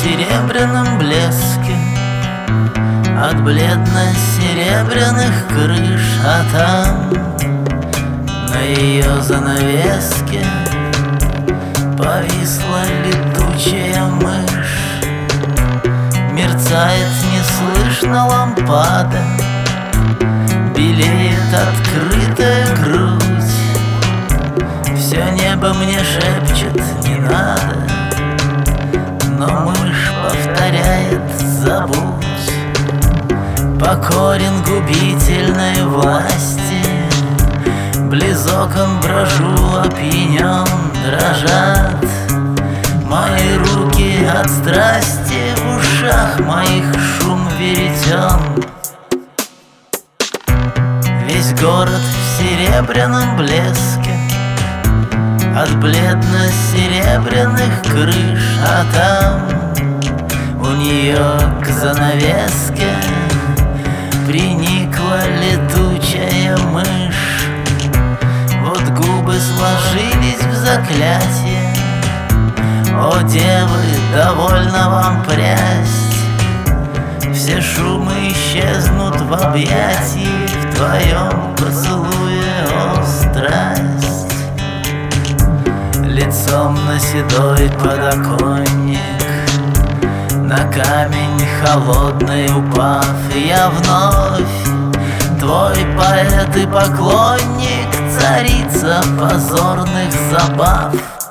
серебряном блеске от бледно-серебряных крыш, а там на ее занавеске повисла летучая мышь. Мерцает неслышно лампада, белеет открытая грудь. Все небо мне шепчет: не надо, но мышь повторяет: забудь. Покорен губительной власти, близ окон брожу опьянен, дрожат мои руки от страсти, в ушах моих шум веретен. Весь город в серебряном блеске от бледно-серебряных крыш, а там у нее к занавеске приникла летучая мышь. Вот губы сложились в заклятие: о, девы, довольно вам прясть, все шумы исчезнут в объятии, в твоем поцелуе, о, страсть. Лицом на седой подоконник, на камень холодный упав, я вновь твой поэт и поклонник, царица позорных забав.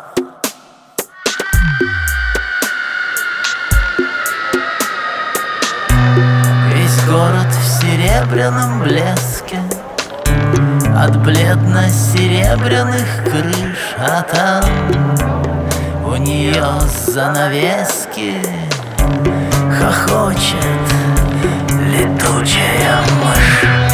Весь город в серебряном блеске от бледно-серебряных крыш, а там у нее занавески хохочет летучая мышь.